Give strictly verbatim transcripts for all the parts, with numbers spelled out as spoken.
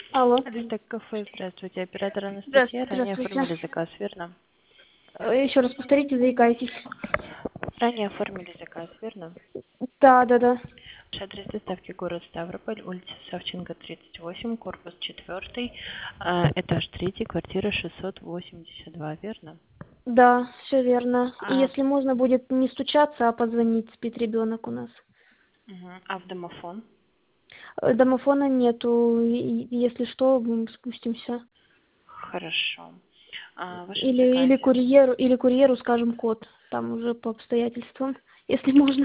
Алло. Это кафе, здравствуйте. Оператор Анастасия, Здравствуйте, ранее здравствуйте. оформили заказ, верно? Э, Еще раз повторите, заикаетесь. Ранее оформили заказ, верно? Да, да, да. Наш адрес доставки город Ставрополь, улица Савченко, тридцать восемь, корпус четвертый, этаж третий, квартира шестьсот восемьдесят два, верно? Да, все верно. И А, если можно будет не стучаться, а позвонить, спит ребенок у нас. мгм. А в домофон? Э, Домофона нету. И- и Если что, мы спустимся. Хорошо. А, в вашем Или, или заказе? курьеру, или курьеру скажем код. Там уже по обстоятельствам, если можно.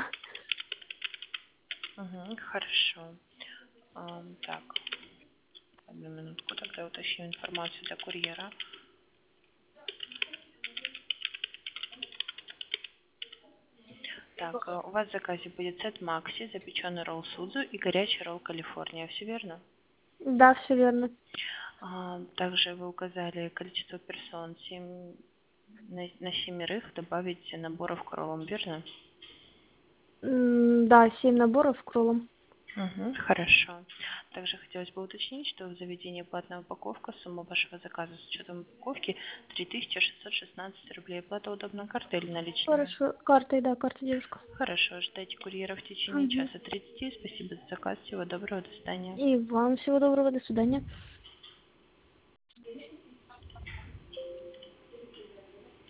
Мгм. Хорошо. А, так, одну минутку, тогда уточню информацию для курьера. Так, э, у вас в заказе будет сет Макси, запеченный ролл Судзу и горячий ролл Калифорния. Все верно? Да, все верно. А, также вы указали количество персон семь, на, на семерых добавить наборов к роллам, верно? М, Да, семь наборов кролом. Угу, хорошо. Также хотелось бы уточнить, что в заведении платная упаковка, сумма вашего заказа с учетом упаковки три тысячи шестьсот шестнадцать рублей. Плата удобна картой или наличными? Хорошо. Картой, да, карта девушка. Хорошо, ждайте курьера в течение Мгм. часа тридцати. Спасибо за заказ. Всего доброго, до свидания. И вам всего доброго, до свидания.